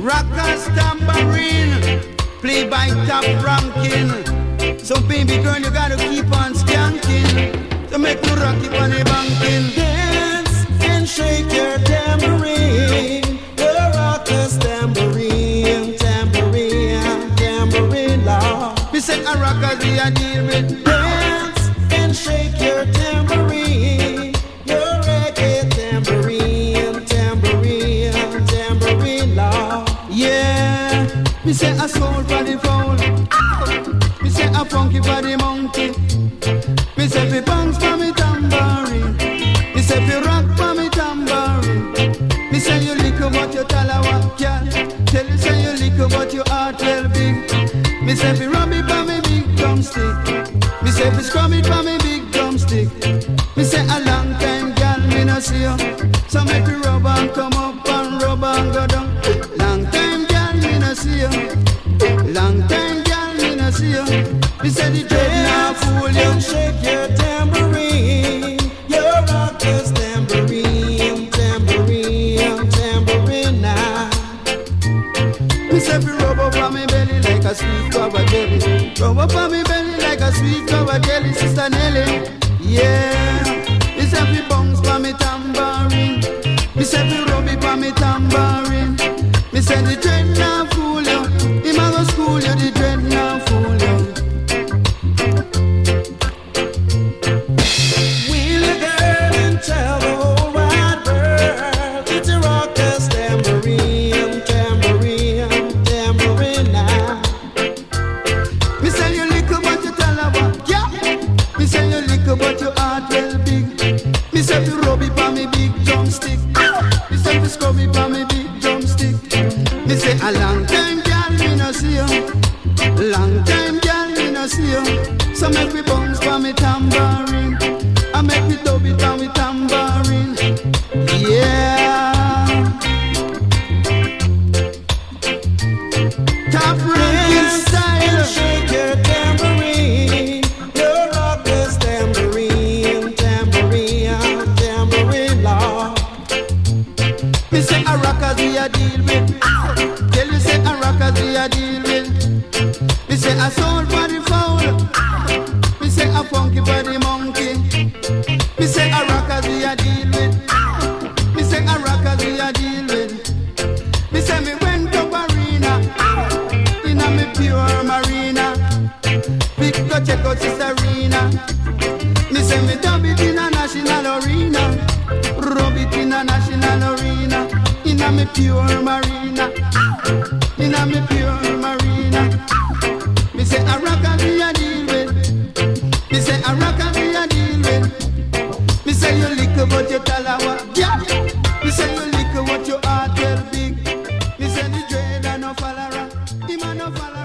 rockers tambourine, play by top ranking. So baby girl, you gotta keep on skanking to make me rock it on the banking. Dance and shake your tambourine, the rockers tambourine, tambourine, tambourine law. We say a rockers we a deal with. Dance and shake your tambourine, your reggae tambourine, tambourine, tambourine law. Yeah, we say a soul for the fowl. We say a funky for the monkey. We say we bounce for me tambourine. We say we rock for me tambourine. We say you lick about your talawa, girl. Tell you say you lick about your heart well big. Me say we rub it for me big drumstick. Me say we scrub it for me big drumstick. Me say a long time, girl, me no see you. So make we rub and come up and rub and go down. Long time, girl, me no see you. Long time, girl, me no see you. Me say the dread now fool you. Shake your tambourine, your rockers tambourine, tambourine, tambourine now. Me say we rub up on me belly like a sweet cover jelly. Rub up on me belly like a sweet cover jelly, Sister Nelly. Yeah. Me say we bounce for me tambourine. Me say we rub it for me tambourine. Me say the dread now fool you. Him a go school you, the dread now fool you. Wheel the girl and tell the whole wide world it's a rockers tambourine, tambourine, tambourine now. Me say you lick about your talawa, yeah. Me say you lick about your heart well big. Me say you rub it for me big drumstick. Me say you scrub it for me big drumstick. Me say a long time, girl, me no see you. Long time, girl, me no see you. So make me bounce for me tambourine. I make me dub it for me tambourine. Yeah. Top ranking style. Shake your tambourine, your rockers tambourine, tambourine, tambourine law. Me say a rockers we a deal with. Tell you say a rockers we a deal with. Me say a soul for the fowl. Me say a funky for the monkey. Me say a rockers we a deal with. Me say a rockers we a deal with. Me say me went to arena inna me pure marina. We go check out Sister Rena. Me say me dub it in a national arena. Rub it in a national arena. Inna me pure marina. Inna me pure marina. Me say a rocker we a deal with. Me say a rocker we a deal with. Me say you lick about your talawa, yeah. Me say you lick about your heart well big. Me say the dread a no follower, him a no follower.